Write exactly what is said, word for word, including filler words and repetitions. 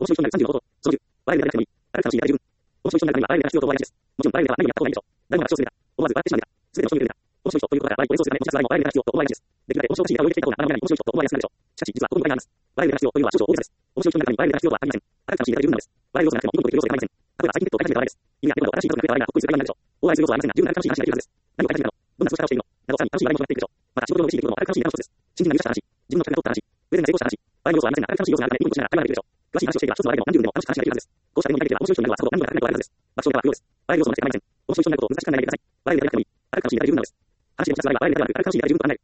面白い人になるさんじゅうのこと。そのじゅう、笑いネタやってもいい。あるかもしれない自分。面白い人になるためには笑いネタが必要と思われがちです。もちろん笑いネタは何をやった方がいいでしょう。誰もが視聴するネタ。思わず笑ってしまうネタ。すべての人に言うネタ。面白い人ということが笑いを演奏するためにもしかしたら笑いネタが必要と思われがちです。できるだけ面白おかしいネタを入れてきた方があなたに面白い人と思われやすくなるでしょう。しかし、実はここに笑いがあります。笑いネタが必要というのは少々大げさです。面白い人になるために笑いネタが必要とはありません。あるかもしれない自分なのです。笑い要素がなくてもいいという要素ではありません。例えば最近ペットを飼い始めた場合です。犬や猫など新しい人と比べて笑いが得意するようになるでしょう。大笑いする要素はありませんが、十分な楽しい話ができるはずです。何を飼い始めたの？どんな過ごし方をしているの？などさらに楽しい笑いも広がっていくでしょう。また仕事の嬉しい出来事もあるかもしれない話です。新人が入社した話、自分の企画が通った話、プレゼンが成功した話、笑い要素はありませんが、ある楽しい要素があるためにニコニコしながら会話ができるでしょう。詳しい話をしていけば一つの笑いでも何十でも楽しく話ができるはずです。こうした英語に慣れていれば面白い人になるはさほど何度もやらないと笑えるはずです。爆笑ネタは不要です。笑い要素もなくて構いません。面白い人になることを難しく考えないでください。笑いネタだけでもいい。あるかもしれない自分なのです。話でおっしゃる笑いは笑いネタではなく、あるかもしれない自分と考える。